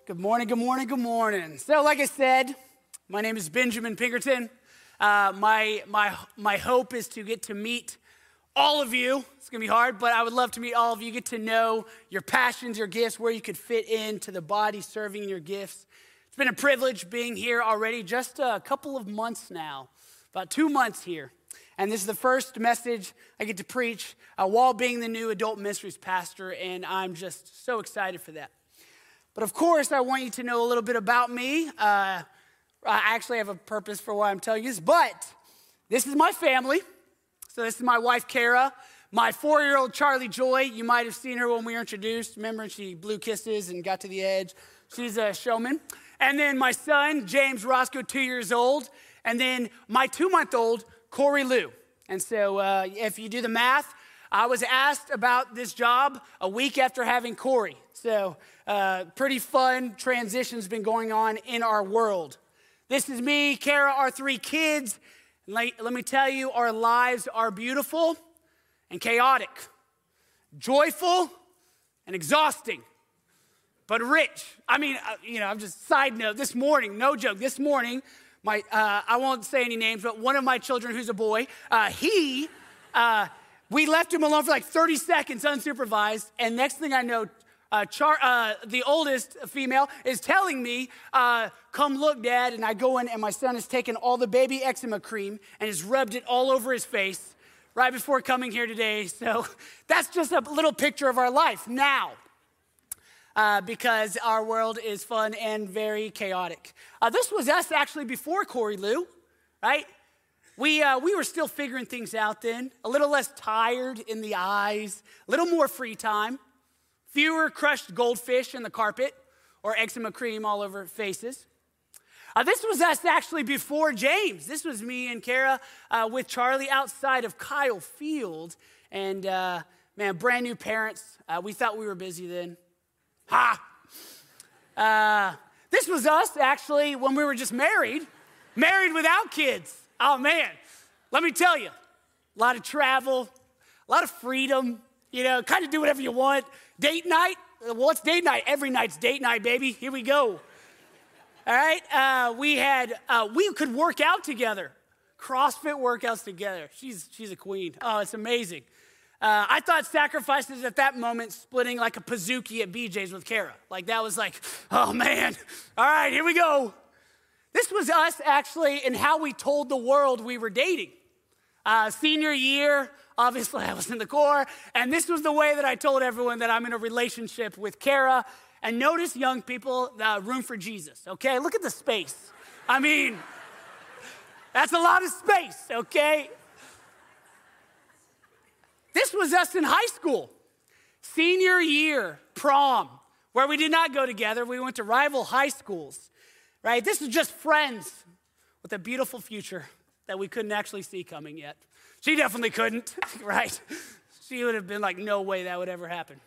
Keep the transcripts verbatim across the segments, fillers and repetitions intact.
Good morning, good morning, good morning. So like I said, my name is Benjamin Pinkerton. Uh, my, my, my hope is to get to meet all of you. It's gonna be hard, but I would love to meet all of you, get to know your passions, your gifts, where you could fit into the body, serving your gifts. It's been a privilege being here already, just a couple of months now, about two months here. And this is the first message I get to preach uh, while being the new adult ministries pastor, and I'm just so excited for that. But of course, I want you to know a little bit about me. Uh, I actually have a purpose for why I'm telling you this, but this is my family. So this is my wife, Kara, my four-year-old Charlie Joy. You might have seen her when we were introduced. Remember, she blew kisses and got to the edge. She's a showman. And then my son, James Roscoe, two years old. And then my two-month-old, Corey Lou. And so uh, if you do the math, I was asked about this job a week after having Corey. So uh, pretty fun transition's been going on in our world. This is me, Kara, our three kids. Let, let me tell you, our lives are beautiful and chaotic, joyful and exhausting, but rich. I mean, uh, you know, I'm just side note, this morning, no joke, this morning, my uh, I won't say any names, but one of my children who's a boy, uh, he, uh, we left him alone for like thirty seconds unsupervised, and next thing I know, uh, Char, uh, the oldest female is telling me, uh, come look, Dad, and I go in and my son has taken all the baby eczema cream and has rubbed it all over his face right before coming here today. So that's just a little picture of our life now. Uh, because our world is fun and very chaotic. Uh, this was us actually before Corey Lou, right? We, uh, we were still figuring things out then, a little less tired in the eyes, a little more free time, fewer crushed goldfish in the carpet or eczema cream all over faces. Uh, this was us actually before James. This was me and Kara uh, with Charlie outside of Kyle Field. And uh, man, brand new parents. Uh, we thought we were busy then. Ha! Uh, this was us, actually, when we were just married, married without kids. Oh, man, let me tell you, a lot of travel, a lot of freedom, you know, kind of do whatever you want. Date night, well, it's date night. Every night's date night, baby. Here we go. All right, uh, we had, uh, we could work out together, CrossFit workouts together. She's, she's a queen. Oh, it's amazing. Uh, I thought sacrifices at that moment splitting like a Pizookie at B J's with Kara. Like that was like, oh man, all right, here we go. This was us actually in how we told the world we were dating. Uh, senior year, obviously I was in the Corps, and this was the way that I told everyone that I'm in a relationship with Kara. And notice, young people, uh, room for Jesus, okay? Look at the space. I mean, that's a lot of space, okay? This was us in high school, senior year, prom, where we did not go together. We went to rival high schools, right? This is just friends with a beautiful future that we couldn't actually see coming yet. She definitely couldn't, right? She would have been like, no way that would ever happen.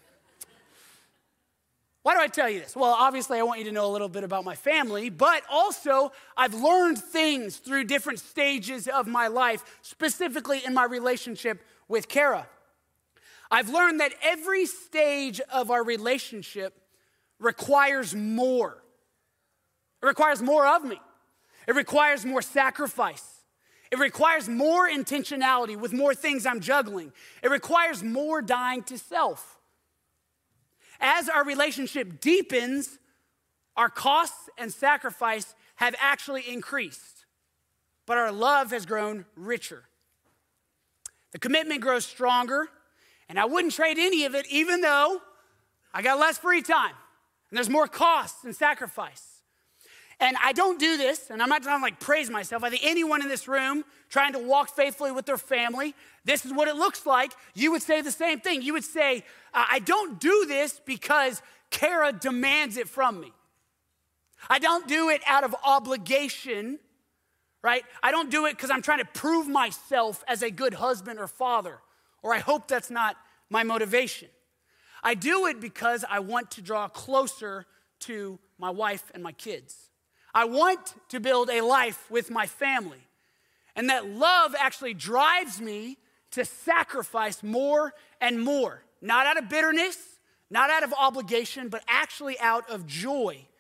Why do I tell you this? Well, obviously I want you to know a little bit about my family, but also I've learned things through different stages of my life, specifically in my relationship with Kara. I've learned that every stage of our relationship requires more. It requires more of me. It requires more sacrifice. It requires more intentionality with more things I'm juggling. It requires more dying to self. As our relationship deepens, our costs and sacrifice have actually increased, but our love has grown richer. The commitment grows stronger, and I wouldn't trade any of it even though I got less free time, and there's more costs and sacrifice. And I don't do this, and I'm not trying to like praise myself. I think anyone in this room trying to walk faithfully with their family, this is what it looks like. You would say the same thing. You would say, I don't do this because Kara demands it from me. I don't do it out of obligation, right? I don't do it because I'm trying to prove myself as a good husband or father, or I hope that's not my motivation. I do it because I want to draw closer to my wife and my kids. I want to build a life with my family. And that love actually drives me to sacrifice more and more, not out of bitterness, not out of obligation, but actually out of joy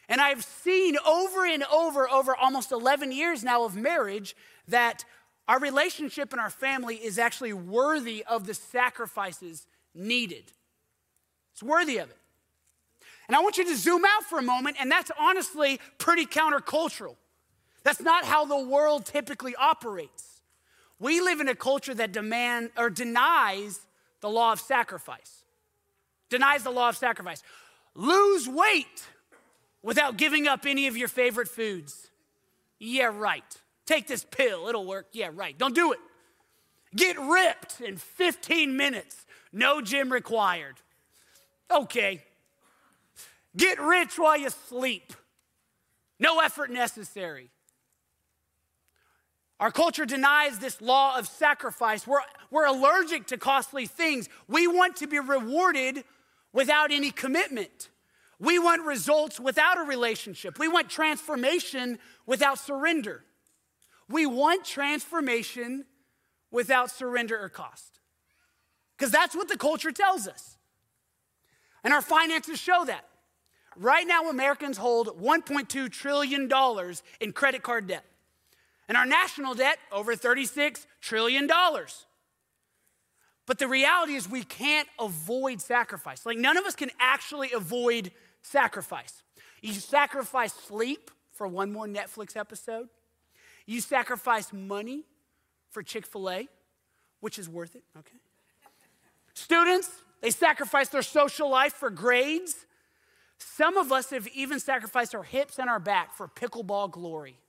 And I've seen over and over, over almost eleven years now of marriage, that our relationship and our family is actually worthy of the sacrifices needed. It's worthy of it. And I want you to zoom out for a moment, and that's honestly pretty countercultural. That's not how the world typically operates. We live in a culture that demand or denies the law of sacrifice. Denies the law of sacrifice. Lose weight without giving up any of your favorite foods. Yeah, right. Take this pill, it'll work. Yeah, right. Don't do it. Get ripped in fifteen minutes. No gym required. Okay. Get rich while you sleep. No effort necessary. Our culture denies this law of sacrifice. We're, we're allergic to costly things. We want to be rewarded without any commitment. We want results without a relationship. We want transformation without surrender. We want transformation without surrender or cost. Because that's what the culture tells us. And our finances show that. Right now, Americans hold one point two trillion dollars in credit card debt. And our national debt, over thirty-six trillion dollars. But the reality is we can't avoid sacrifice. Like, none of us can actually avoid sacrifice. You sacrifice sleep for one more Netflix episode. You sacrifice money for Chick-fil-A, which is worth it, okay? Students, they sacrifice their social life for grades. Some of us have even sacrificed our hips and our back for pickleball glory.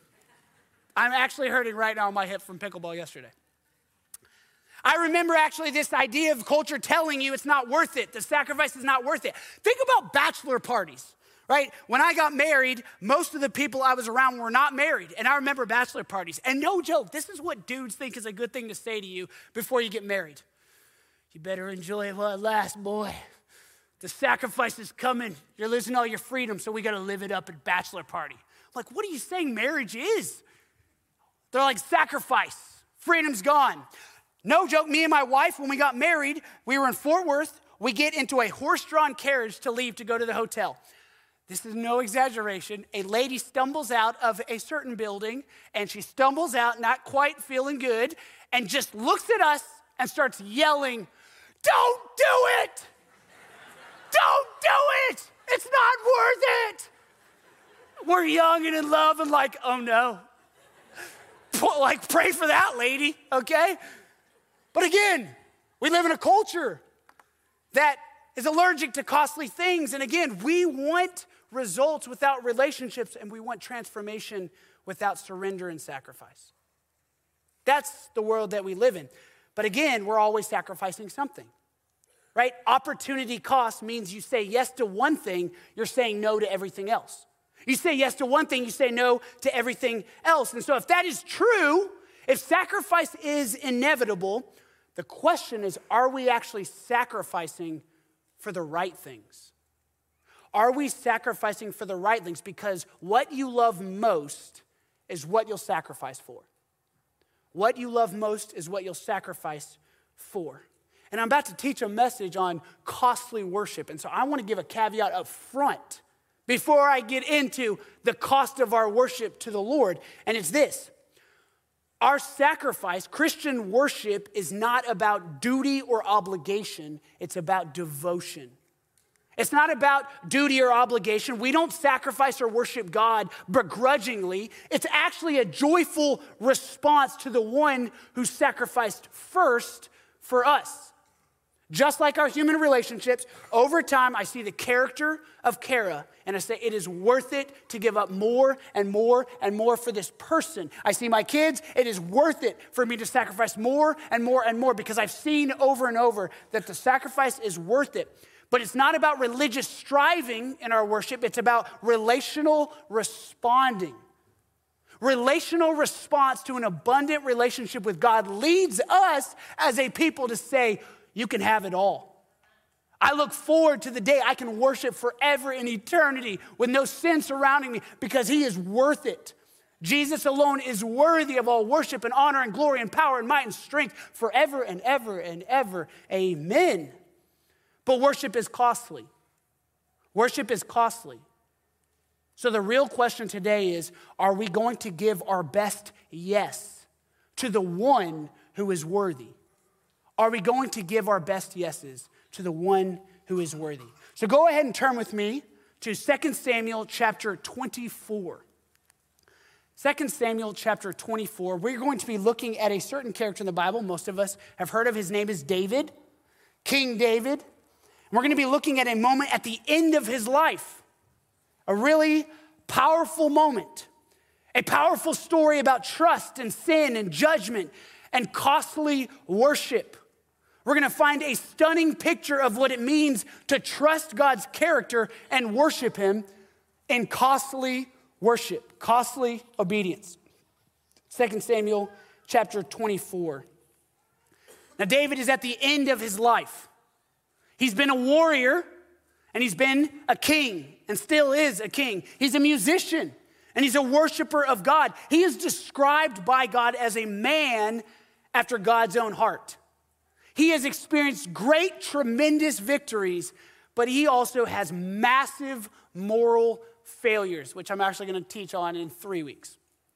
I'm actually hurting right now on my hip from pickleball yesterday. I remember actually this idea of culture telling you it's not worth it. The sacrifice is not worth it. Think about bachelor parties, right? When I got married, most of the people I was around were not married. And I remember bachelor parties. And no joke, this is what dudes think is a good thing to say to you before you get married. You better enjoy it while it lasts, boy. The sacrifice is coming. You're losing all your freedom, so we got to live it up at bachelor party. I'm like, what are you saying marriage is? They're like, sacrifice. Freedom's gone. No joke, me and my wife, when we got married, we were in Fort Worth. We get into a horse-drawn carriage to leave to go to the hotel. This is no exaggeration. A lady stumbles out of a certain building, and she stumbles out, not quite feeling good, and just looks at us and starts yelling, "Don't do it! Don't do it! It's not worth it!" We're young and in love and like, oh no. Like, pray for that lady, okay? But again, we live in a culture that is allergic to costly things. And again, we want results without relationships, and we want transformation without surrender and sacrifice. That's the world that we live in. But again, we're always sacrificing something, right? Opportunity cost means you say yes to one thing, you're saying no to everything else. You say yes to one thing, you say no to everything else. And so if that is true, if sacrifice is inevitable, the question is, are we actually sacrificing for the right things? Are we sacrificing for the right things? Because what you love most is what you'll sacrifice for. What you love most is what you'll sacrifice for. And I'm about to teach a message on costly worship. And so I want to give a caveat up front before I get into the cost of our worship to the Lord. And it's this. Our sacrifice, Christian worship, is not about duty or obligation. It's about devotion. It's not about duty or obligation. We don't sacrifice or worship God begrudgingly. It's actually a joyful response to the one who sacrificed first for us. Just like our human relationships, over time I see the character of Kara and I say it is worth it to give up more and more and more for this person. I see my kids, it is worth it for me to sacrifice more and more and more because I've seen over and over that the sacrifice is worth it. But it's not about religious striving in our worship, it's about relational responding. Relational response to an abundant relationship with God leads us as a people to say, you can have it all. I look forward to the day I can worship forever in eternity with no sin surrounding me because he is worth it. Jesus alone is worthy of all worship and honor and glory and power and might and strength forever and ever and ever. Amen. But worship is costly. Worship is costly. So the real question today is, are we going to give our best yes to the one who is worthy? Are we going to give our best yeses to the one who is worthy? So go ahead and turn with me to Second Samuel chapter twenty-four. Second Samuel chapter twenty-four, we're going to be looking at a certain character in the Bible. Most of us have heard of. His name is David, King David. And we're going to be looking at a moment at the end of his life, a really powerful moment, a powerful story about trust and sin and judgment and costly worship. We're going to find a stunning picture of what it means to trust God's character and worship him in costly worship, costly obedience. Second Samuel chapter twenty-four. Now, David is at the end of his life. He's been a warrior, and he's been a king, and still is a king. He's a musician, and he's a worshiper of God. He is described by God as a man after God's own heart. He has experienced great, tremendous victories, but he also has massive moral failures, which I'm actually going to teach on in three weeks.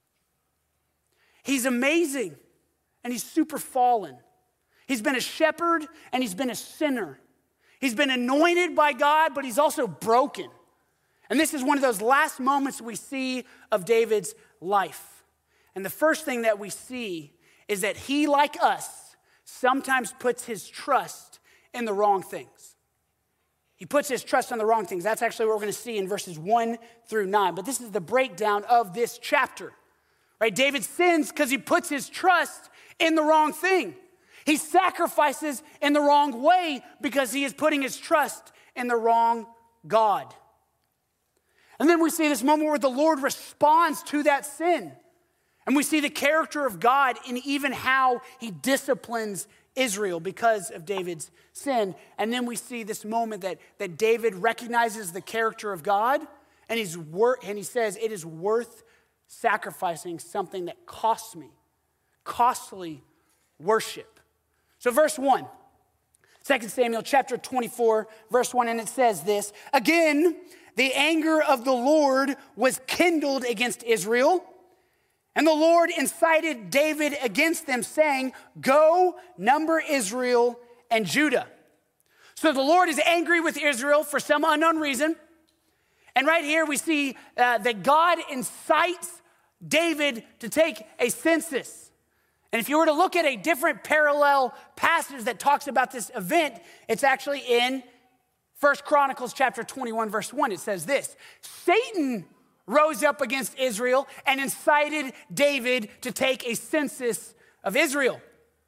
He's amazing, and he's super fallen. He's been a shepherd, and he's been a sinner. He's been anointed by God, but he's also broken. And this is one of those last moments we see of David's life. And the first thing that we see is that he, like us, sometimes puts his trust in the wrong things. He puts his trust in the wrong things. That's actually what we're going to see in verses one through nine. But this is the breakdown of this chapter, right? David sins because he puts his trust in the wrong thing. He sacrifices in the wrong way because he is putting his trust in the wrong God. And then we see this moment where the Lord responds to that sin. And we see the character of God in even how he disciplines Israel because of David's sin. And then we see this moment that, that David recognizes the character of God, and, he's wor- and he says, it is worth sacrificing something that costs me. Costly worship. So verse one, Second Samuel chapter twenty-four, verse one, and it says this, again, the anger of the Lord was kindled against Israel, and the Lord incited David against them, saying, go, number Israel and Judah. So the Lord is angry with Israel for some unknown reason. And right here we see uh, that God incites David to take a census. And if you were to look at a different parallel passage that talks about this event, it's actually in First Chronicles chapter twenty-one, verse one. It says this, Satan rose up against Israel and incited David to take a census of Israel.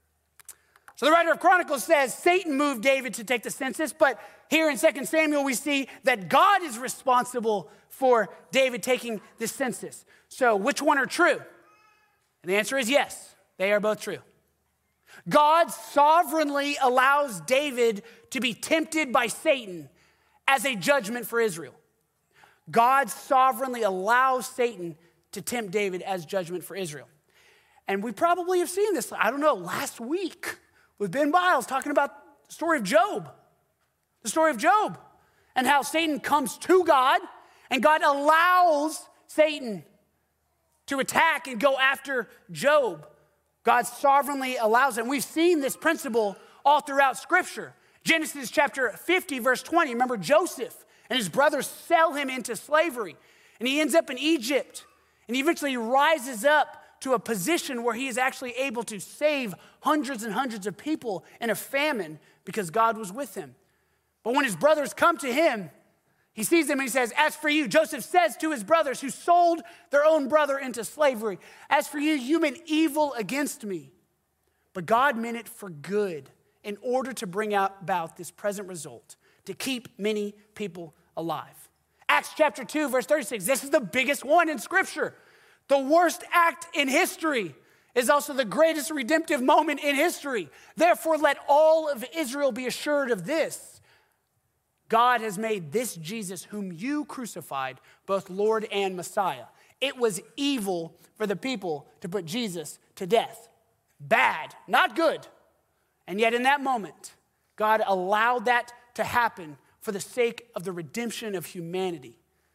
So the writer of Chronicles says Satan moved David to take the census, but here in Second Samuel we see that God is responsible for David taking the census. So which one are true? And the answer is yes, they are both true. God sovereignly allows David to be tempted by Satan as a judgment for Israel. God sovereignly allows Satan to tempt David as judgment for Israel. And we probably have seen this, I don't know, last week with Ben Biles talking about the story of Job. The story of Job and how Satan comes to God and God allows Satan to attack and go after Job. God sovereignly allows it. And we've seen this principle all throughout Scripture. Genesis chapter fifty, verse twenty. Remember Joseph and his brothers sell him into slavery. And he ends up in Egypt. And he eventually rises up to a position where he is actually able to save hundreds and hundreds of people in a famine because God was with him. But when his brothers come to him, he sees them and he says, as for you, Joseph says to his brothers who sold their own brother into slavery, as for you, you meant evil against me. But God meant it for good in order to bring out about this present result, to keep many people alive. Acts chapter two, verse thirty-six, this is the biggest one in Scripture. The worst act in history is also the greatest redemptive moment in history. Therefore, let all of Israel be assured of this. God has made this Jesus, whom you crucified, both Lord and Messiah. It was evil for the people to put Jesus to death. Bad, not good. And yet in that moment, God allowed that to happen for the sake of the redemption of humanity.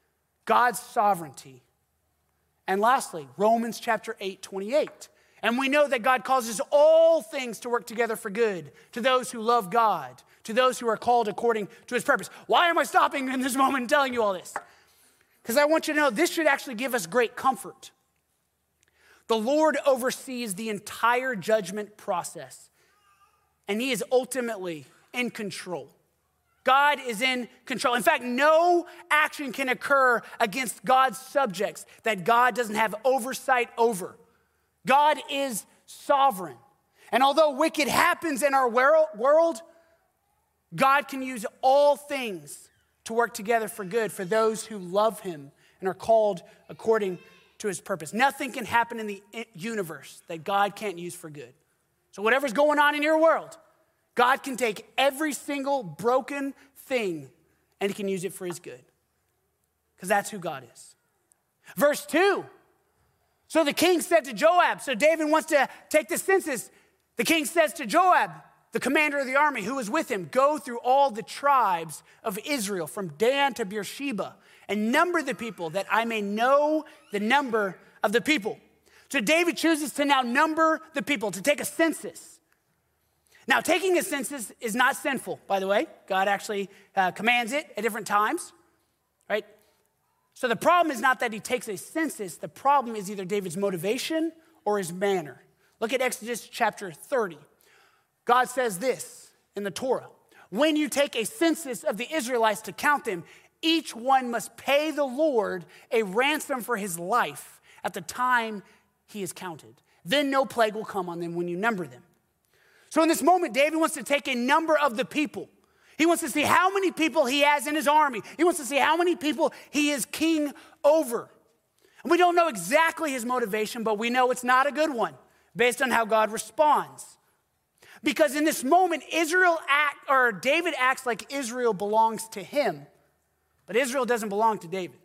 God's sovereignty. And lastly, Romans chapter eight, twenty-eight. And we know that God causes all things to work together for good to those who love God, to those who are called according to his purpose. Why am I stopping in this moment and telling you all this? Because I want you to know this should actually give us great comfort. The Lord oversees the entire judgment process, and he is ultimately in control. God is in control. In fact, no action can occur against God's subjects that God doesn't have oversight over. God is sovereign. And although wicked happens in our world, God can use all things to work together for good for those who love him and are called according to his purpose. Nothing can happen in the universe that God can't use for good. So whatever's going on in your world, God can take every single broken thing and he can use it for his good. Because that's who God is. Verse two. So the king said to Joab, so David wants to take the census. The king says to Joab, the commander of the army who was with him, go through all the tribes of Israel from Dan to Beersheba and number the people that I may know the number of the people. So David chooses to now number the people, to take a census. Now, taking a census is not sinful, by the way. God actually uh, commands it at different times, right? So the problem is not that he takes a census. The problem is either David's motivation or his manner. Look at Exodus chapter thirty. God says this in the Torah. When you take a census of the Israelites to count them, each one must pay the Lord a ransom for his life at the time he is counted. Then no plague will come on them when you number them. So in this moment, David wants to take a number of the people. He wants to see how many people he has in his army. He wants to see how many people he is king over. And we don't know exactly his motivation, but we know it's not a good one based on how God responds. Because in this moment, Israel act, or David acts like Israel belongs to him, but Israel doesn't belong to David.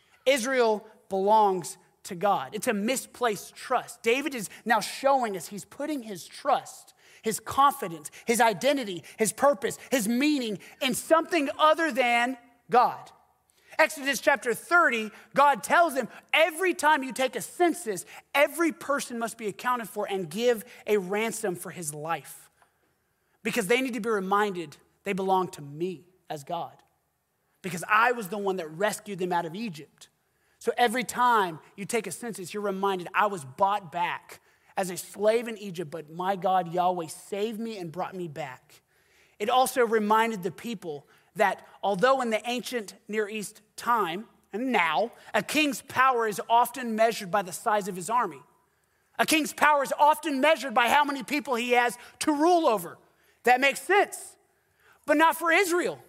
Israel belongs to God. It's a misplaced trust. David is now showing us he's putting his trust, his confidence, his identity, his purpose, his meaning in something other than God. Exodus chapter thirty, God tells him every time you take a census, every person must be accounted for and give a ransom for his life. Because they need to be reminded they belong to me as God. Because I was the one that rescued them out of Egypt. So every time you take a census, you're reminded I was bought back as a slave in Egypt, but my God, Yahweh, saved me and brought me back. It also reminded the people that although in the ancient Near East time, and now, a king's power is often measured by the size of his army. A king's power is often measured by how many people he has to rule over. That makes sense, but not for Israel.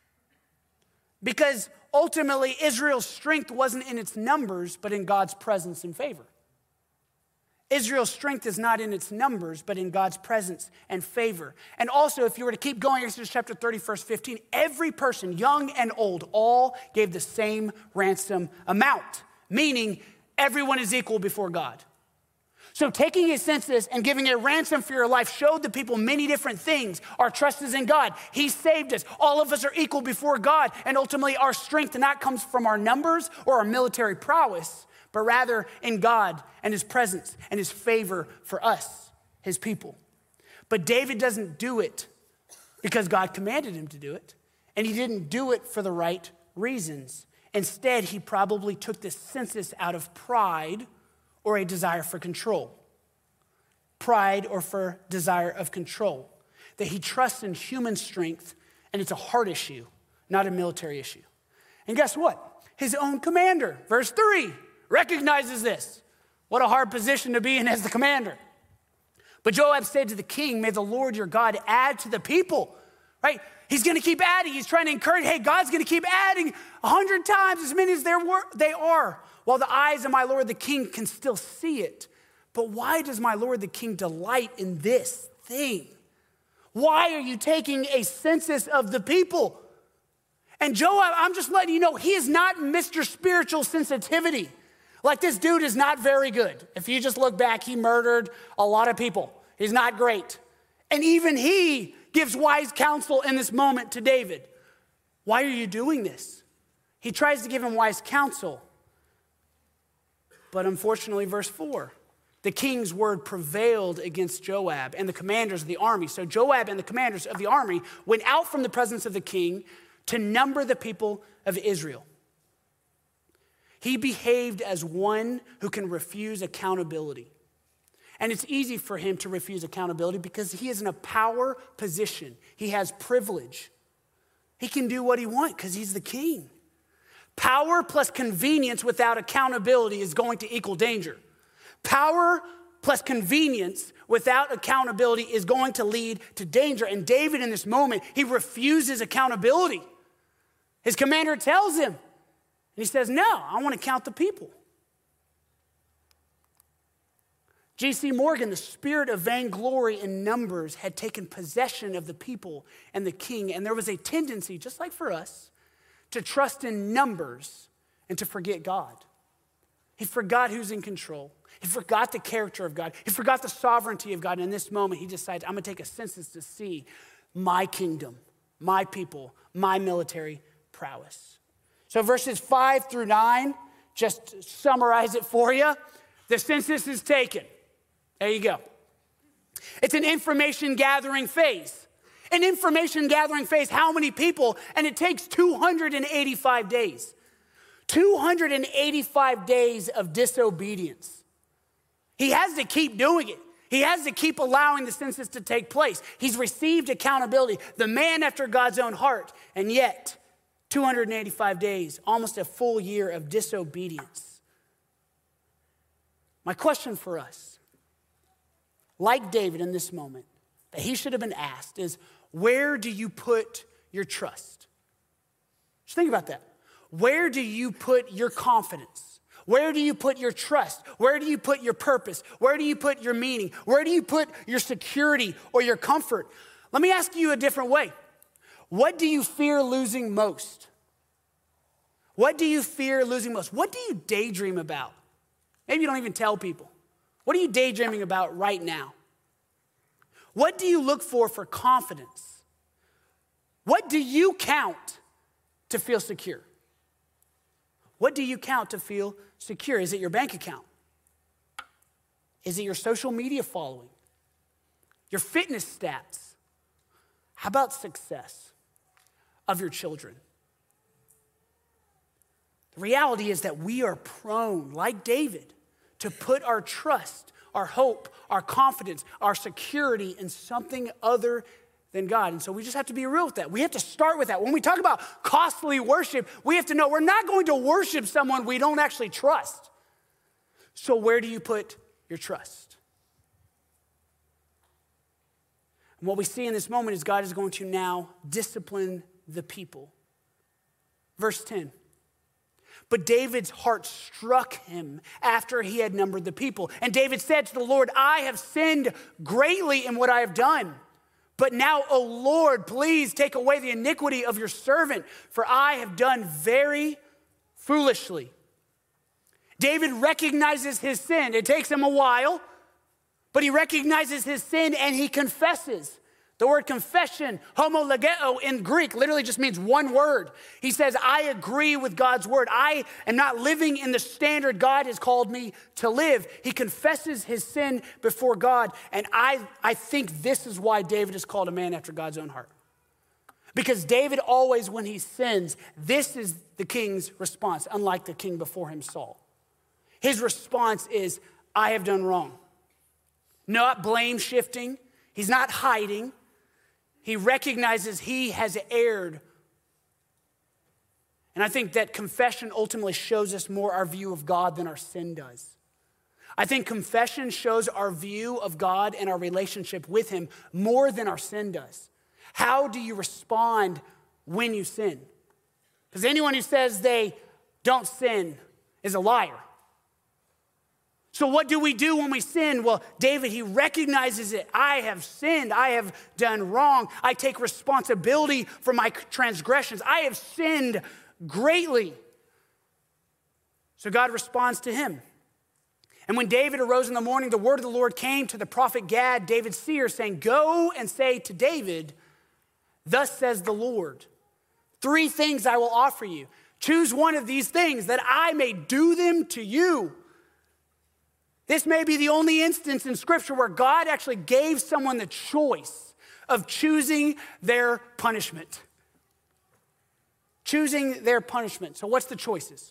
Because ultimately, Israel's strength wasn't in its numbers, but in God's presence and favor. Israel's strength is not in its numbers, but in God's presence and favor. And also, if you were to keep going, Exodus chapter thirty, verse fifteen, every person, young and old, all gave the same ransom amount, meaning everyone is equal before God. So taking a census and giving a ransom for your life showed the people many different things. Our trust is in God. He saved us. All of us are equal before God. And ultimately, our strength not comes from our numbers or our military prowess, but rather in God and his presence and his favor for us, his people. But David doesn't do it because God commanded him to do it, and he didn't do it for the right reasons. Instead, he probably took this census out of pride or a desire for control. Pride or for desire of control. That he trusts in human strength, and it's a heart issue, not a military issue. And guess what? His own commander, verse three, recognizes this. What a hard position to be in as the commander. But Joab said to the king, may the Lord your God add to the people, right? He's going to keep adding. He's trying to encourage, hey, God's going to keep adding a hundred times as many as there were, they are, while the eyes of my Lord the king can still see it. But why does my Lord the king delight in this thing? Why are you taking a census of the people? And Joab, I'm just letting you know, he is not Mister Spiritual Sensitivity. Like, this dude is not very good. If you just look back, he murdered a lot of people. He's not great. And even he gives wise counsel in this moment to David. Why are you doing this? He He tries to give him wise counsel. But unfortunately, verse four, the king's word prevailed against Joab and the commanders of the army. So Joab and the commanders of the army went out from the presence of the king to number the people of Israel. He behaved as one who can refuse accountability. And it's easy for him to refuse accountability because he is in a power position. He has privilege. He can do what he wants because he's the king. Power plus convenience without accountability is going to equal danger. Power plus convenience without accountability is going to lead to danger. And David, in this moment, he refuses accountability. His commander tells him, and he says, no, I want to count the people. J C Morgan, the spirit of vainglory in numbers had taken possession of the people and the king, and there was a tendency, just like for us, to trust in numbers and to forget God. He forgot who's in control. He forgot the character of God. He forgot the sovereignty of God. And in this moment, he decides, I'm going to take a census to see my kingdom, my people, my military prowess. So verses five through nine, just summarize it for you. The census is taken. There you go. It's an information gathering phase. An information gathering phase, how many people? And it takes two hundred eighty-five days. two hundred eighty-five days of disobedience. He has to keep doing it. He has to keep allowing the census to take place. He's received accountability, the man after God's own heart. And yet, two hundred eighty-five days, almost a full year of disobedience. My question for us, like David in this moment, that he should have been asked is, where do you put your trust? Just think about that. Where do you put your confidence? Where do you put your trust? Where do you put your purpose? Where do you put your meaning? Where do you put your security or your comfort? Let me ask you a different way. What do you fear losing most? What do you fear losing most? What do you daydream about? Maybe you don't even tell people. What are you daydreaming about right now? What do you look for for confidence? What do you count to feel secure? What do you count to feel secure? Is it your bank account? Is it your social media following? Your fitness stats? How about success of your children? The reality is that we are prone, like David, to put our trust, our hope, our confidence, our security in something other than God. And so we just have to be real with that. We have to start with that. When we talk about costly worship, we have to know we're not going to worship someone we don't actually trust. So where do you put your trust? And what we see in this moment is God is going to now discipline the people. Verse ten. But David's heart struck him after he had numbered the people. And David said to the Lord, I have sinned greatly in what I have done. But now, O Lord, please take away the iniquity of your servant, for I have done very foolishly. David recognizes his sin. It takes him a while, but he recognizes his sin and he confesses. The word confession, homologeo in Greek, literally just means one word. He says, I agree with God's word. I am not living in the standard God has called me to live. He confesses his sin before God. And I, I think this is why David is called a man after God's own heart. Because David always, when he sins, this is the king's response, unlike the king before him, Saul. His response is, I have done wrong. Not blame shifting. He's not hiding. He recognizes he has erred. And I think that confession ultimately shows us more our view of God than our sin does. I think confession shows our view of God and our relationship with him more than our sin does. How do you respond when you sin? Because anyone who says they don't sin is a liar. So what do we do when we sin? Well, David, he recognizes it. I have sinned. I have done wrong. I take responsibility for my transgressions. I have sinned greatly. So God responds to him. And when David arose in the morning, the word of the Lord came to the prophet Gad, David's seer, saying, go and say to David, thus says the Lord, three things I will offer you. Choose one of these things that I may do them to you. This may be the only instance in Scripture where God actually gave someone the choice of choosing their punishment. Choosing their punishment. So what's the choices?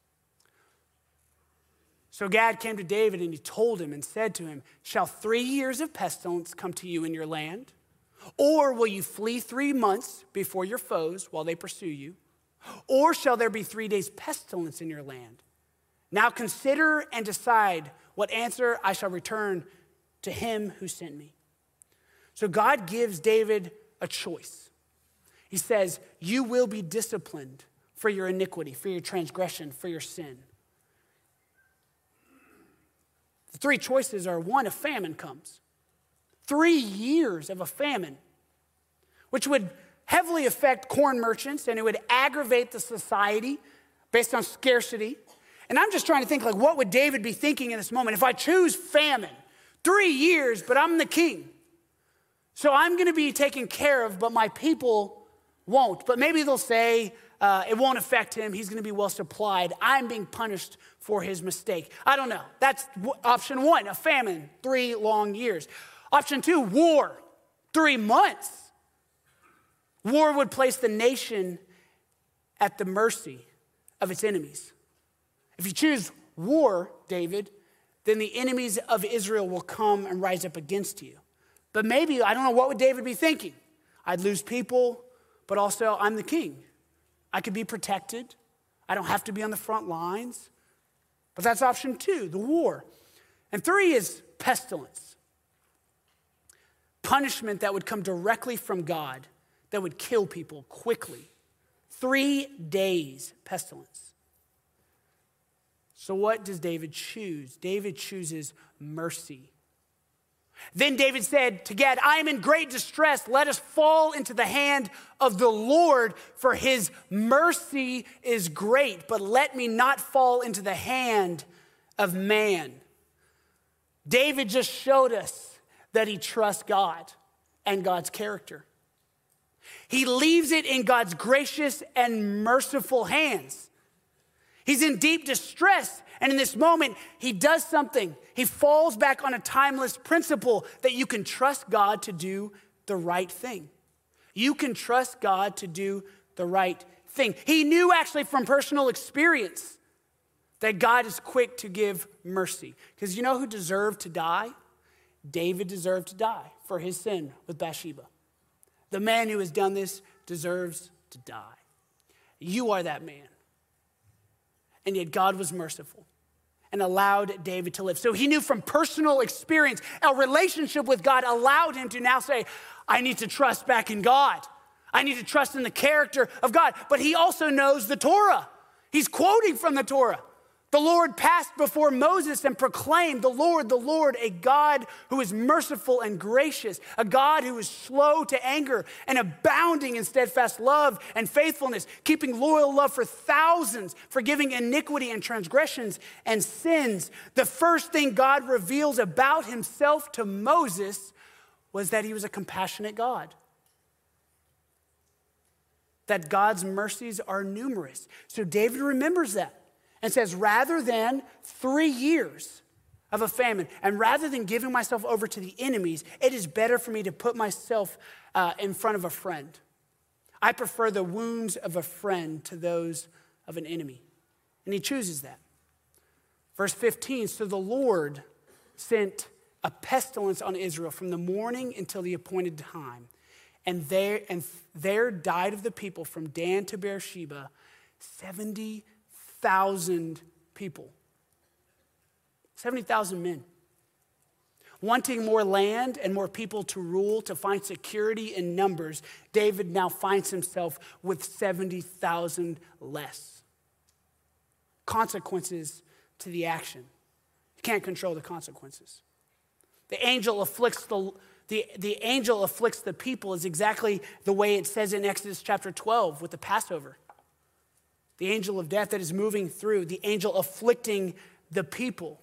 So Gad came to David and he told him and said to him, shall three years of pestilence come to you in your land? Or will you flee three months before your foes while they pursue you? Or shall there be three days pestilence in your land? Now consider and decide what answer I shall return to him who sent me. So God gives David a choice. He says, you will be disciplined for your iniquity, for your transgression, for your sin. The three choices are, one, a famine comes. Three years of a famine, which would heavily affect corn merchants, and it would aggravate the society based on scarcity. And I'm just trying to think, like, what would David be thinking in this moment? If I choose famine, three years, but I'm the king. So I'm going to be taken care of, but my people won't. But maybe they'll say uh, it won't affect him. He's going to be well supplied. I'm being punished for his mistake. I don't know. That's w- option one, a famine, three long years. Option two, war, three months. War would place the nation at the mercy of its enemies. If you choose war, David, then the enemies of Israel will come and rise up against you. But maybe, I don't know, what would David be thinking? I'd lose people, but also I'm the king. I could be protected. I don't have to be on the front lines. But that's option two, the war. And three is pestilence. Punishment that would come directly from God that would kill people quickly. Three days pestilence. So what does David choose? David chooses mercy. Then David said to Gad, I am in great distress. Let us fall into the hand of the Lord, for his mercy is great. But let me not fall into the hand of man. David just showed us that he trusts God and God's character. He leaves it in God's gracious and merciful hands. He's in deep distress. And in this moment, he does something. He falls back on a timeless principle that you can trust God to do the right thing. You can trust God to do the right thing. He knew actually from personal experience that God is quick to give mercy. Because you know who deserved to die? David deserved to die for his sin with Bathsheba. The man who has done this deserves to die. You are that man. And yet God was merciful and allowed David to live. So he knew from personal experience, a relationship with God allowed him to now say, I need to trust back in God. I need to trust in the character of God. But he also knows the Torah. He's quoting from the Torah. The Lord passed before Moses and proclaimed, the Lord, the Lord, a God who is merciful and gracious, a God who is slow to anger and abounding in steadfast love and faithfulness, keeping loyal love for thousands, forgiving iniquity and transgressions and sins. The first thing God reveals about himself to Moses was that he was a compassionate God. That God's mercies are numerous. So David remembers that. And says, rather than three years of a famine, and rather than giving myself over to the enemies, it is better for me to put myself uh, in front of a friend. I prefer the wounds of a friend to those of an enemy. And he chooses that. Verse fifteen, so the Lord sent a pestilence on Israel from the morning until the appointed time. And there, and there died of the people from Dan to Beersheba seventy thousand people. seventy thousand men. Wanting more land and more people to rule, to find security in numbers, David now finds himself with seventy thousand less. Consequences to the action. You can't control the consequences. The angel afflicts the, the, the angel afflicts the people is exactly the way it says in Exodus chapter twelve with the Passover. The angel of death that is moving through, the angel afflicting the people.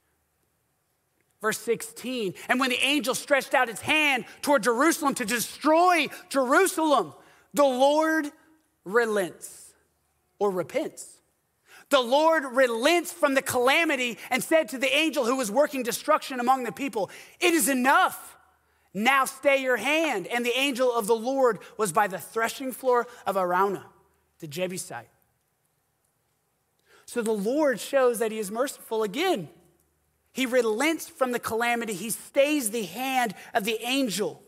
Verse sixteen, and when the angel stretched out his hand toward Jerusalem to destroy Jerusalem, the Lord relents. or repents. The Lord relents from the calamity and said to the angel who was working destruction among the people, "It is enough. Now stay your hand." And the angel of the Lord was by the threshing floor of Araunah, the Jebusite. So the Lord shows that he is merciful again. He relents from the calamity. He stays the hand of the angel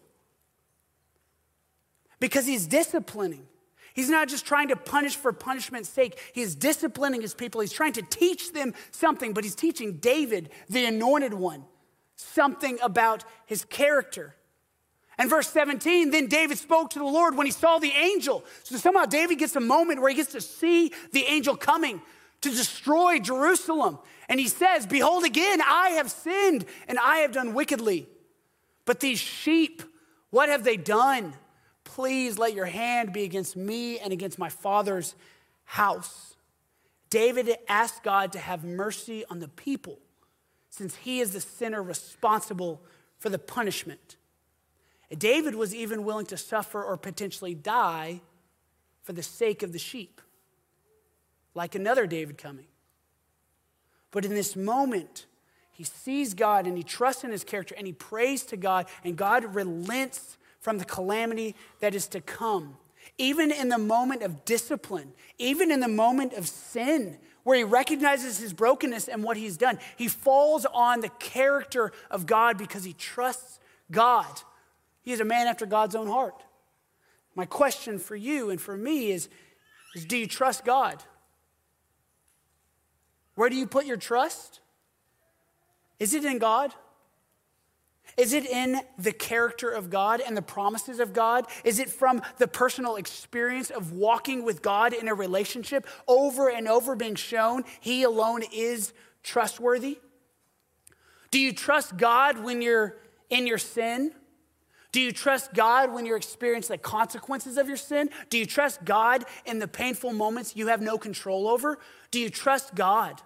because he's disciplining. He's not just trying to punish for punishment's sake. He is disciplining his people. He's trying to teach them something, but he's teaching David, the anointed one, something about his character. And verse seventeen, then David spoke to the Lord when he saw the angel. So somehow David gets a moment where he gets to see the angel coming to destroy Jerusalem. And he says, "Behold, again, I have sinned and I have done wickedly. But these sheep, what have they done? Please let your hand be against me and against my father's house." David asked God to have mercy on the people since he is the sinner responsible for the punishment. David was even willing to suffer or potentially die for the sake of the sheep, like another David coming. But in this moment, he sees God and he trusts in his character and he prays to God, and God relents from the calamity that is to come. Even in the moment of discipline, even in the moment of sin, where he recognizes his brokenness and what he's done, he falls on the character of God because he trusts God. He is a man after God's own heart. My question for you and for me is, is do you trust God? Where do you put your trust? Is it in God? Is it in the character of God and the promises of God? Is it from the personal experience of walking with God in a relationship, over and over being shown he alone is trustworthy? Do you trust God when you're in your sin? Do you trust God when you're experiencing the consequences of your sin? Do you trust God in the painful moments you have no control over? Do you trust God?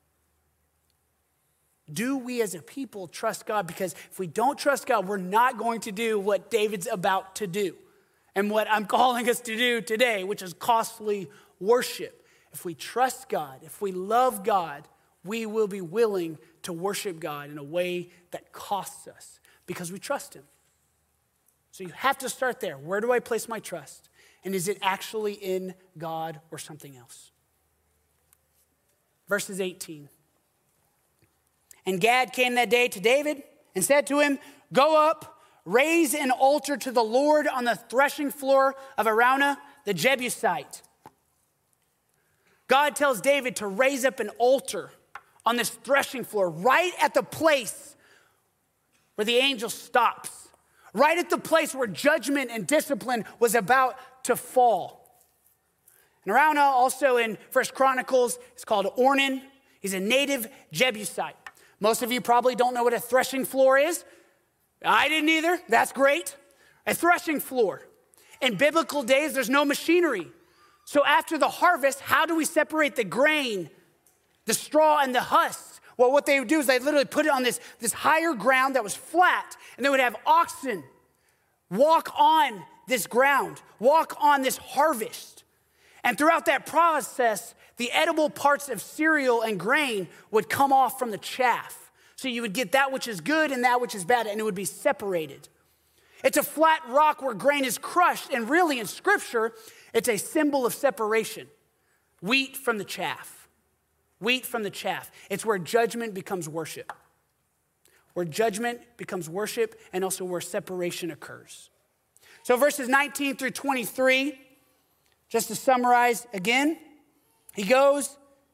Do we as a people trust God? Because if we don't trust God, we're not going to do what David's about to do and what I'm calling us to do today, which is costly worship. If we trust God, if we love God, we will be willing to worship God in a way that costs us because we trust him. So you have to start there. Where do I place my trust? And is it actually in God or something else? Verses eighteen. And Gad came that day to David and said to him, "Go up, raise an altar to the Lord on the threshing floor of Araunah the Jebusite." God tells David to raise up an altar on this threshing floor, right at the place where the angel stops, right at the place where judgment and discipline was about to fall. And Araunah, also in First Chronicles, is called Ornan. He's a native Jebusite. Most of you probably don't know what a threshing floor is. I didn't either. That's great. A threshing floor. In biblical days, there's no machinery. So after the harvest, how do we separate the grain, the straw, and the husk? Well, what they would do is they literally put it on this, this higher ground that was flat, and they would have oxen walk on this ground, walk on this harvest. And throughout that process, the edible parts of cereal and grain would come off from the chaff. So you would get that which is good and that which is bad, and it would be separated. It's a flat rock where grain is crushed, and really in Scripture, it's a symbol of separation. Wheat from the chaff. Wheat from the chaff. It's where judgment becomes worship. Where judgment becomes worship, and also where separation occurs. So verses nineteen through twenty-three, just to summarize again, he goes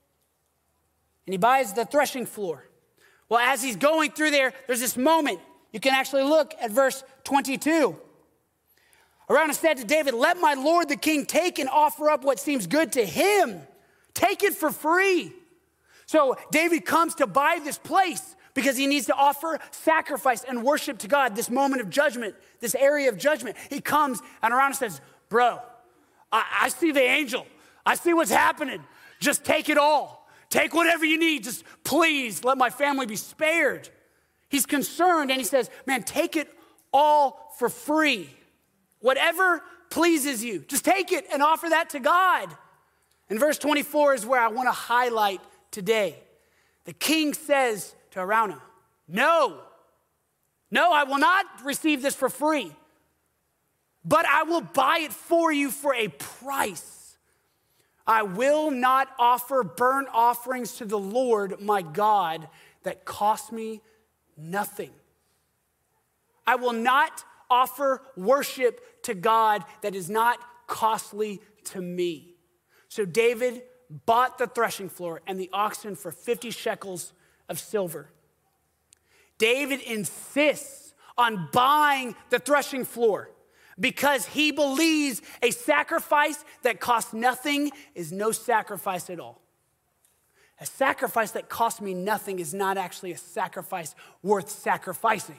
and he buys the threshing floor. Well, as he's going through there, there's this moment. You can actually look at verse twenty-two. Araunah said to David, "Let my lord the king take and offer up what seems good to him. Take it for free." So David comes to buy this place because he needs to offer sacrifice and worship to God, this moment of judgment, this area of judgment. He comes and Araunah says, "Bro, I, I see the angel. I see what's happening. Just take it all. Take whatever you need. Just please let my family be spared." He's concerned and he says, man, take it all for free. Whatever pleases you, just take it and offer that to God. And verse twenty-four is where I want to highlight today. The king says to Araunah, no, no, I will not receive this for free, but I will buy it for you for a price. I will not offer burnt offerings to the Lord my God that cost me nothing. I will not offer worship to God that is not costly to me. So David bought the threshing floor and the oxen for fifty shekels of silver. David insists on buying the threshing floor because he believes a sacrifice that costs nothing is no sacrifice at all. A sacrifice that costs me nothing is not actually a sacrifice worth sacrificing.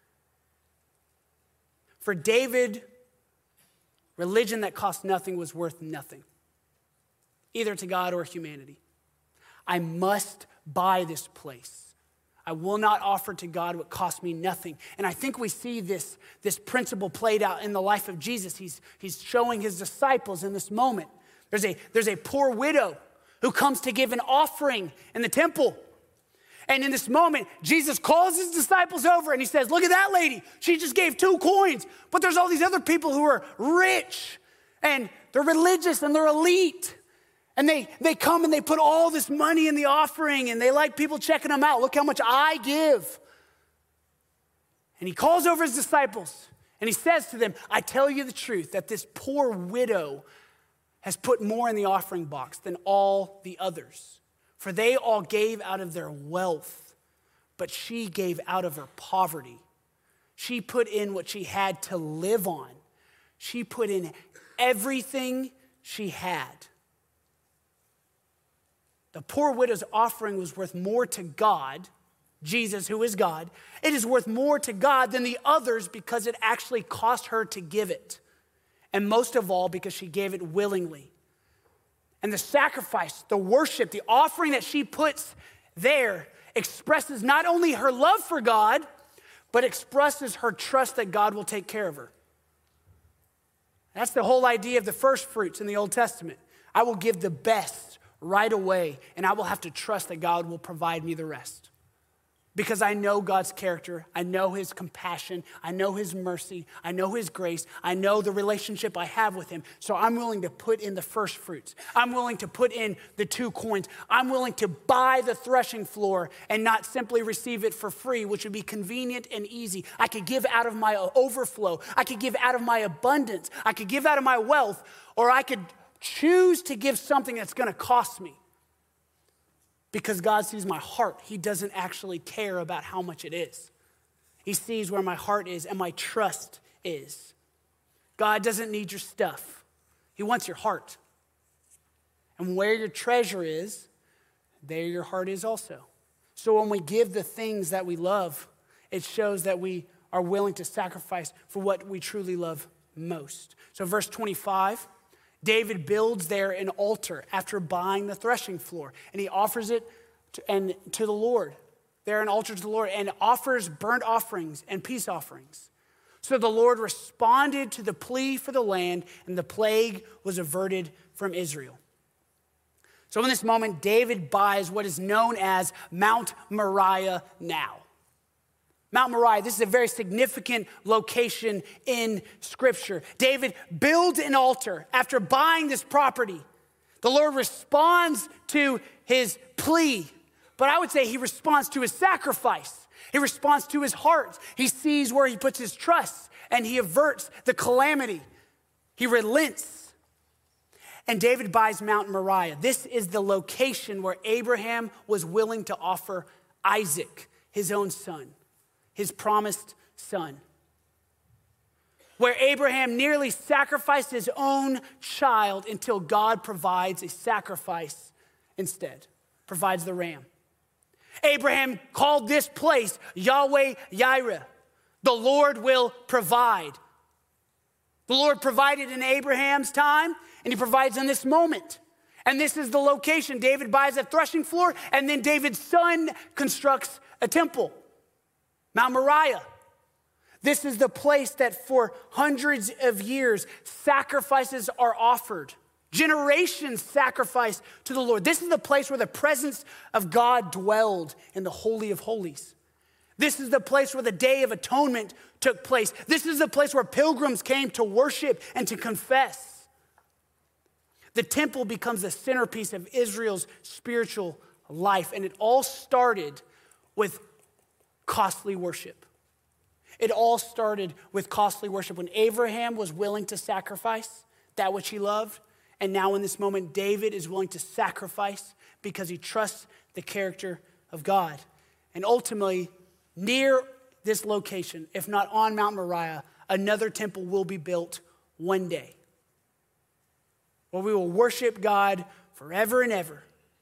For David, religion that cost nothing was worth nothing, either to God or humanity. I must buy this place. I will not offer to God what cost me nothing. And I think we see this, this principle played out in the life of Jesus. He's, he's showing his disciples in this moment. There's a, there's a poor widow who comes to give an offering in the temple. And in this moment, Jesus calls his disciples over and he says, look at that lady. She just gave two coins. But there's all these other people who are rich and they're religious and they're elite. And they, they come and they put all this money in the offering and they like people checking them out. Look how much I give. And he calls over his disciples and he says to them, I tell you the truth that this poor widow has put more in the offering box than all the others. For they all gave out of their wealth, but she gave out of her poverty. She put in what she had to live on. She put in everything she had. The poor widow's offering was worth more to God, Jesus, who is God. It is worth more to God than the others because it actually cost her to give it. And most of all, because she gave it willingly. And the sacrifice, the worship, the offering that she puts there expresses not only her love for God, but expresses her trust that God will take care of her. That's the whole idea of the first fruits in the Old Testament. I will give the best right away, and I will have to trust that God will provide me the rest. Because I know God's character, I know his compassion, I know his mercy, I know his grace, I know the relationship I have with him. So I'm willing to put in the first fruits. I'm willing to put in the two coins. I'm willing to buy the threshing floor and not simply receive it for free, which would be convenient and easy. I could give out of my overflow. I could give out of my abundance. I could give out of my wealth, or I could choose to give something that's going to cost me. Because God sees my heart. He doesn't actually care about how much it is. He sees where my heart is and my trust is. God doesn't need your stuff. He wants your heart. And where your treasure is, there your heart is also. So when we give the things that we love, it shows that we are willing to sacrifice for what we truly love most. So verse twenty-five, David builds there an altar after buying the threshing floor, and he offers it to, and, to the Lord. There an altar to the Lord, and offers burnt offerings and peace offerings. So the Lord responded to the plea for the land, and the plague was averted from Israel. So in this moment, David buys what is known as Mount Moriah now. Mount Moriah, this is a very significant location in Scripture. David builds an altar after buying this property. The Lord responds to his plea, but I would say he responds to his sacrifice. He responds to his heart. He sees where he puts his trust, and he averts the calamity. He relents. And David buys Mount Moriah. This is the location where Abraham was willing to offer Isaac, his own son, his promised son. Where Abraham nearly sacrificed his own child until God provides a sacrifice instead, provides the ram. Abraham called this place Yahweh Yireh. The Lord will provide. The Lord provided in Abraham's time, and he provides in this moment. And this is the location. David buys a threshing floor, and then David's son constructs a temple. Mount Moriah. This is the place that for hundreds of years, sacrifices are offered. Generations sacrificed to the Lord. This is the place where the presence of God dwelled in the Holy of Holies. This is the place where the Day of Atonement took place. This is the place where pilgrims came to worship and to confess. The temple becomes the centerpiece of Israel's spiritual life, and it all started with costly worship. It all started with costly worship when Abraham was willing to sacrifice that which he loved. And now in this moment, David is willing to sacrifice because he trusts the character of God. And ultimately, near this location, if not on Mount Moriah, another temple will be built one day, where we will worship God forever and ever.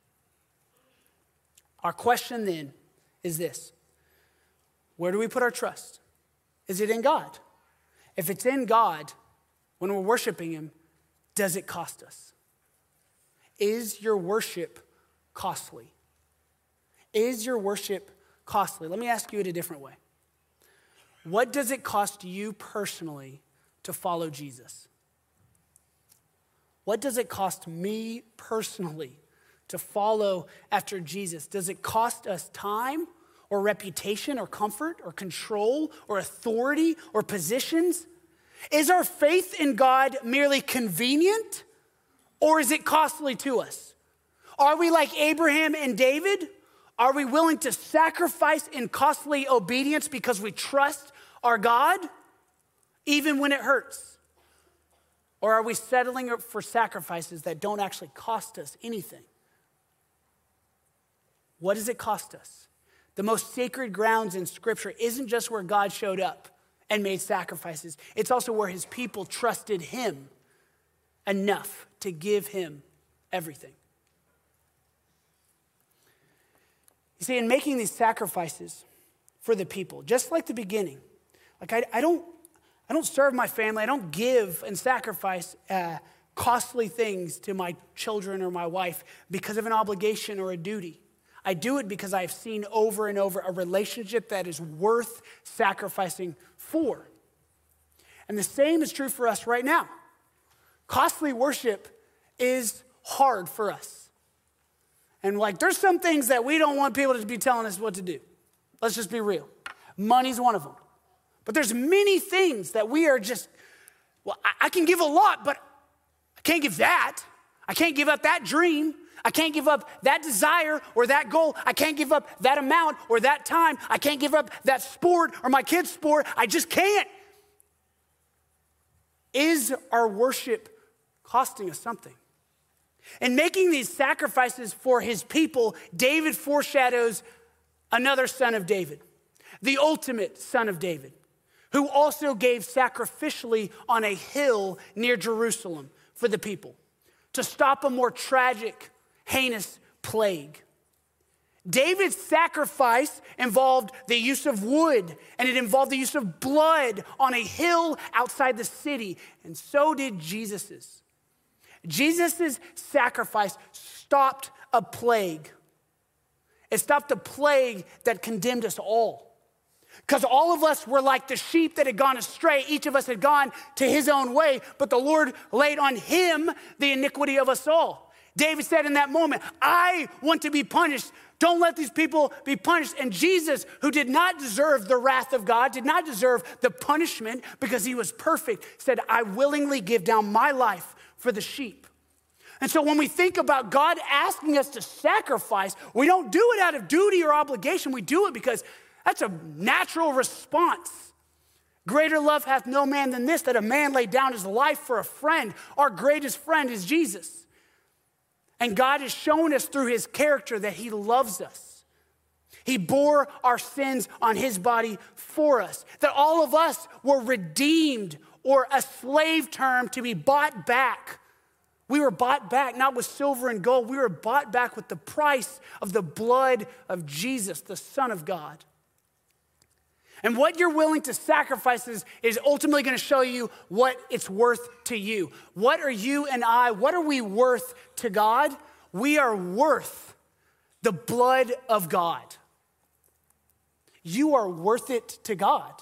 Our question then is this: where do we put our trust? Is it in God? If it's in God, when we're worshiping him, does it cost us? Is your worship costly? Is your worship costly? Let me ask you it a different way. What does it cost you personally to follow Jesus? What does it cost me personally to follow after Jesus? Does it cost us time or reputation or comfort or control or authority or positions? Is our faith in God merely convenient, or is it costly to us? Are we like Abraham and David? Are we willing to sacrifice in costly obedience because we trust our God, even when it hurts? Or are we settling for sacrifices that don't actually cost us anything? What does it cost us? The most sacred grounds in Scripture isn't just where God showed up and made sacrifices. It's also where his people trusted him enough to give him everything. You see, in making these sacrifices for the people, just like the beginning, like I, I don't, I don't serve my family. I don't give and sacrifice uh, costly things to my children or my wife because of an obligation or a duty. I do it because I've seen over and over a relationship that is worth sacrificing for. And the same is true for us right now. Costly worship is hard for us. And like, there's some things that we don't want people to be telling us what to do. Let's just be real. Money's one of them. But there's many things that we are just, well, I, I can give a lot, but I can't give that. I can't give up that dream. I can't give up that desire or that goal. I can't give up that amount or that time. I can't give up that sport or my kid's sport. I just can't. Is our worship costing us something? In making these sacrifices for his people, David foreshadows another son of David, the ultimate son of David, who also gave sacrificially on a hill near Jerusalem for the people to stop a more tragic, heinous plague. David's sacrifice involved the use of wood, and it involved the use of blood on a hill outside the city, and so did Jesus's. Jesus's sacrifice stopped a plague. It stopped a plague that condemned us all. Because all of us were like the sheep that had gone astray. Each of us had gone to his own way, but the Lord laid on him the iniquity of us all. David said in that moment, I want to be punished. Don't let these people be punished. And Jesus, who did not deserve the wrath of God, did not deserve the punishment because he was perfect, said, I willingly give down my life for the sheep. And so when we think about God asking us to sacrifice, we don't do it out of duty or obligation. We do it because that's a natural response. Greater love hath no man than this, that a man lay down his life for a friend. Our greatest friend is Jesus. And God has shown us through his character that he loves us. He bore our sins on his body for us. That all of us were redeemed, or a slave term, to be bought back. We were bought back, not with silver and gold. We were bought back with the price of the blood of Jesus, the Son of God. And what you're willing to sacrifice is, is ultimately going to show you what it's worth to you. What are you and I, what are we worth to God? We are worth the blood of God. You are worth it to God.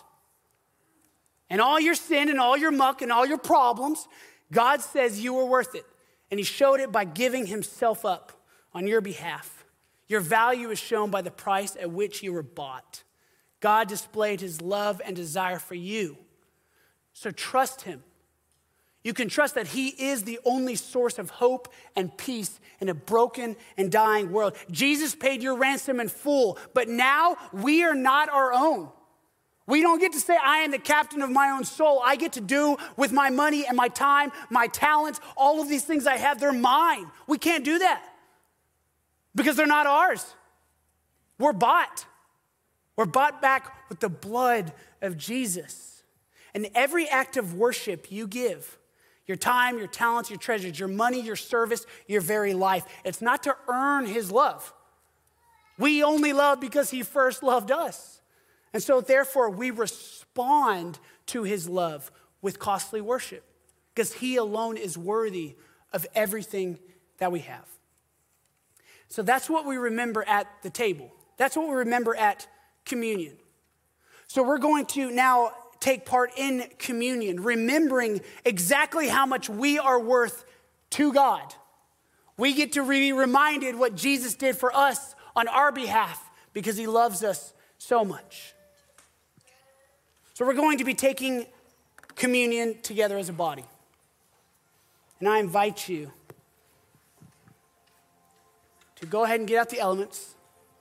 And all your sin and all your muck and all your problems, God says you are worth it. and he showed it by giving himself up on your behalf. Your value is shown by the price at which you were bought. God displayed his love and desire for you. So trust him. You can trust that he is the only source of hope and peace in a broken and dying world. Jesus paid your ransom in full, but now we are not our own. We don't get to say, I am the captain of my own soul. I get to do with my money and my time, my talents, all of these things I have, they're mine. We can't do that because they're not ours. We're bought. We're bought back with the blood of Jesus. And every act of worship you give, your time, your talents, your treasures, your money, your service, your very life, it's not to earn his love. We only love because he first loved us. And so therefore we respond to his love with costly worship because he alone is worthy of everything that we have. So that's what we remember at the table. That's what we remember at communion. So we're going to now take part in communion, remembering exactly how much we are worth to God. We get to be reminded what Jesus did for us on our behalf because he loves us so much. So we're going to be taking communion together as a body. And I invite you to go ahead and get out the elements.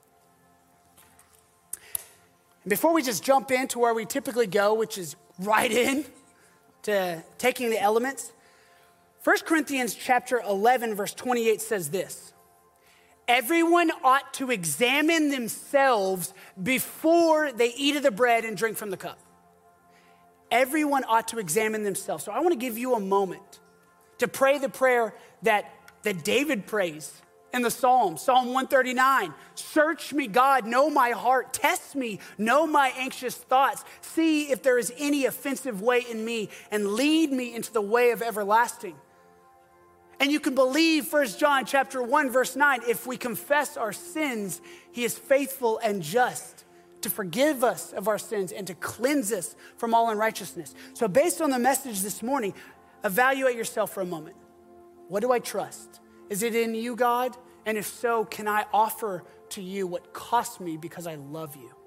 And before we just jump into where we typically go, which is right in to taking the elements, First Corinthians chapter eleven, verse twenty-eight says this: everyone ought to examine themselves before they eat of the bread and drink from the cup. Everyone ought to examine themselves. So I want to give you a moment to pray the prayer that, that David prays in the Psalm, Psalm one thirty-nine. Search me, God, know my heart. Test me, know my anxious thoughts. See if there is any offensive way in me and lead me into the way of everlasting. And you can believe First John chapter one, verse nine, if we confess our sins, he is faithful and just to forgive us of our sins and to cleanse us from all unrighteousness. So based on the message this morning, evaluate yourself for a moment. What do I trust? Is it in you, God? And if so, can I offer to you what cost me because I love you?